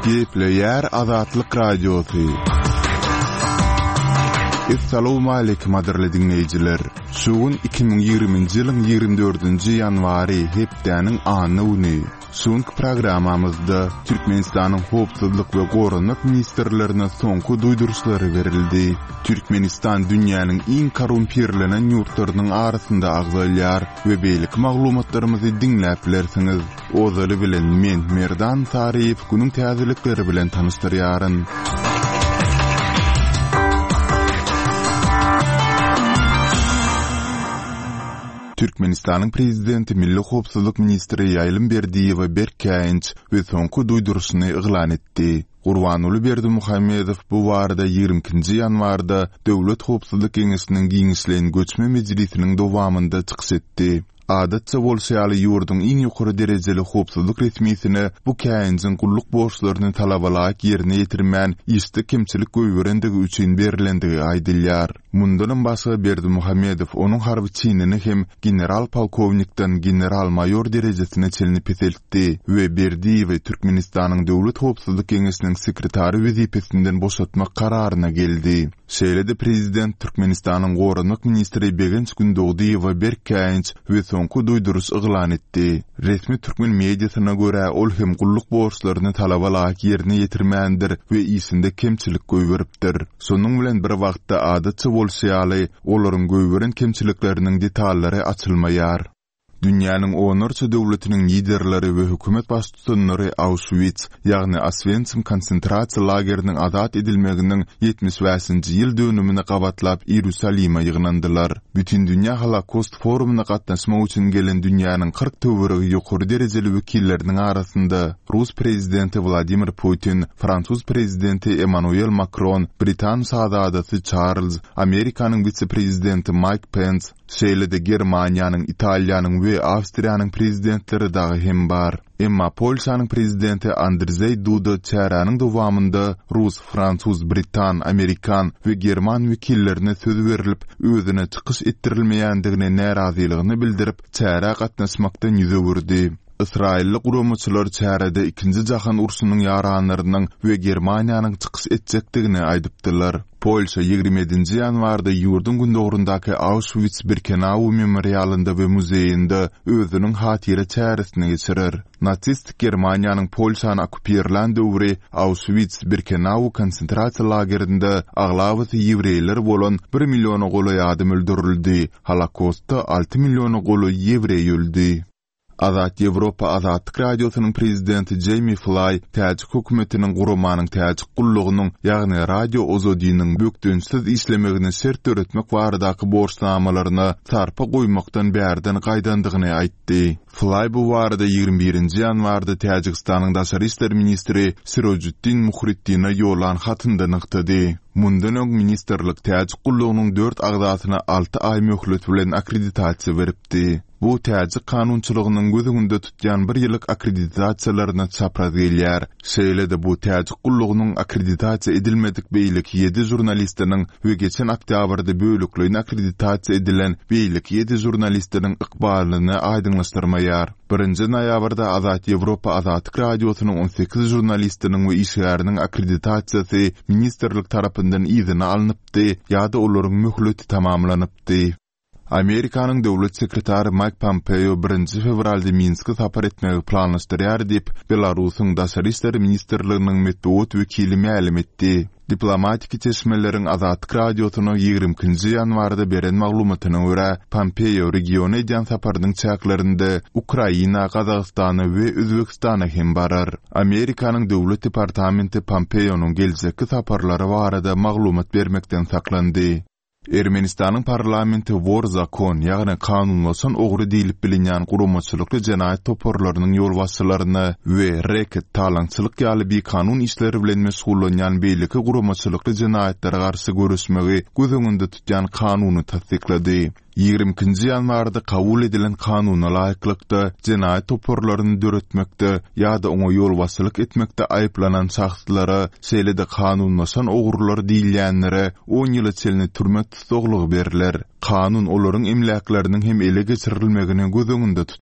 Gepleyer Azatlyk Radiosu. Assalamu alaykum adirli dinleyijiler. Şugun 2020-nji ýylyň 24-nji ýanwary hepdäniň anyny. Şuňky programamyzda Türkmenistanyň howpsuzlyk we goranlyk ministrlerine soňky duýduruşlary berildi. Türkmenistan dünýäniň iň korumpirlenen ýurtlarynyň arasynda agzalýar we beýlik maglumatlarymyzy dinläp bilersiňiz. Ozaly bilen men Merdan Tariýew günüň täzelikleri bilen tanışdyrýaryn. Türkmenistanyň prezidenti Milli Howpsuzlyk ministri Ýaýlym Berdiýew Berkäýinç we soňky duýduruşyny eglan etdi. Gurbanuly Berdimuhammedow bu barada 20-nji ýanwarda Döwlet Howpsuzlyk Geňeşiniň giňişlen göçme mejlisiniň dowamynda çykyş etdi. Adatça bolşaýaly ýurdun iň ýokary derejeli howpsuzlyk resmiýetine bu käýinçiň gulluk borçlaryny talabalaýak ýerine ýetirmän ýyşdy kimçilik göýberendigi üçin berilendigi aýdylýar. Mundan başga Berdimuhammedow onuň harby çynini hem general polkownikden general mayor derejesine çelinip etdi we Berdiýew Türkmenistanyň Döwlet Howpsuzlyk Geňeşiniň sekretary wezipesinden boşatmak kararyna geldi. Şeýle-de prezident Türkmenistanyň goranlyk ministri Begenç Gündoğduýew Berkäýinç we soňky duýduruş eglan etdi. Resmi türkmen mediasyna görä ol hem gulluk borçlaryny talabalaýak ýerine ýetirmändir we ýysynda kemçilik göýberipdir. Şonuň bilen bir wagtda adatça bolşaýaly olaryň göýberen kemçilikleriniň detallary açylmaýar. Dünýäniň onurça döwletiniň liderleri we hökümet başçylary Auschwitz, ýagny Oswiecim konsentrasiýa lageriniň azat edilmeginiň 75-nji ýyl dönümini gabatlap Ýerusalima ýygnandylar. Bütün dünýä Holokost forumuna gatnaşmak üçin gelen dünýäniň 40 töweregi ýokary derejeli wekilleriniň arasynda Rus prezidenti Vladimir Putin, Fransuz prezidenti Emmanuel Macron, Britan şahzadasy Charles, Amerikanyň vice-prezidenti Mike Pence, şeýle-de Germaniýanyň, Italiýanyň we Awstriýanyň prezidentleri dagy hem bar. Emma Polşanyň prezidenti Andrzej Duda çäranyň dowamynda Rus, Fransuz, Britan, Amerikan we German wekillerine söz berilip özüne çykyş etdirilmeýändigine närazylygyny bildirip çäre gatnaşmakdan ýüze gurdy. İsrailli guramaçylar çärede 2-nji jahan urusynyň ýaranlarynyň we Germaniýanyň çykyş etjekdigini aýdypdylar. Polşa 27-nji ýanwarda ýurdun gündogrundaky Auschwitz-Birkenau memorialynda we muzeýinde özüniň hatyra çäresini geçirir. Natsist Germaniýanyň Polşany okupirlan döwri Auschwitz-Birkenau konsentrasiýa lagerinde aglawaty ýewreýler bolan 1 million goly adam öldürildi. Holokostda 6 million goly ýewreý öldü. Azat Ýewropa Azatlyk Radiosynyň prezidenti Jamie Fly täjik hökümetiniň guramanyň täjik gullugynyň, ýagny radio ozodynyň bökdünsiz işlemegini şert öretmek baradaky borçnamalaryna sarpa goýmakdan bärden gaýdandygyny aýtdy. Fly bu barada 21-nji ýanwarda Täjikistanyň daşary işler ministri Sirojuddin Muhriddin'e ýolan hatynda nykdy. Mundan öň ministerlik täjik gullugynyň 4 agdasyna 6 ay möhlet bilen akkreditasiýa beripdi. Bu täjik kanunçylygynyň gözüňde tutýan 1 ýyllyk akkreditasiýalaryna çapraz gelýär. Şeýle-de bu täjik gullugynyň akkreditasiýa edilmedik beýlik 7 jurnalistiniň we geçen oktýabrda bölükleýin akkreditasiýa edilen beýlik 7 jurnalistiniň ykbalyny aýdyňlaşdyrmaýar. 1-nji noýabrda Azat Ýewropa Azatlyk Radiosynyň 18 jurnalistiniň we işgäriniň akkreditasiýasy ministerlik tarapyndan izin alınıpdy ýa-da olaryň möhleti tamamlanypdy. Amerikanyň döwlet sekretary Mike Pompeo 1-nji fevralda Minske sapar etmegi planlaşdyrýar diýip Belarusyň daşary işleri ministrliginiň medeniýet wekili ma'lum etdi. Diplomatik çeşmeleriň Azatlyk Radiosyna 20-nji ýanwarda beren maglumatyna görä Pompeo regiona edýän saparynyň çäklerinde Ukraina, Kazakstany we Özbekistana hem barar. Amerikanyň döwlet departamenti Pompeo'nun geljekki saparlary barada maglumat bermekden saklandy. Ermenistanyň parlamenti wor zakon, ýagny kanunlasan ogry diýilip bilinýän guramaçylykly jenaýat toporlarynyň ýolbaşçylaryny we reket talaňçylyk ýaly bir kanun işleri bilen mesullanýan beýleki guramaçylykly jenaýatlary garşy görüşmegi gözüňünde tutýan kanuny tasdiklady. 20-nji ýanwarda kabul edilen kanuna laýyklykda jenaýat toporlaryny döretmekde ýa-da oňa ýolbaşçylyk etmekde aýyplanan şahslara şeýle-de kanunlaşan ogurlar diýilýänlere 10 ýyla çeline türme tutuglygy beriler. Kanun olaryň emlaklarının hem ele geçirilmegini gözüňünde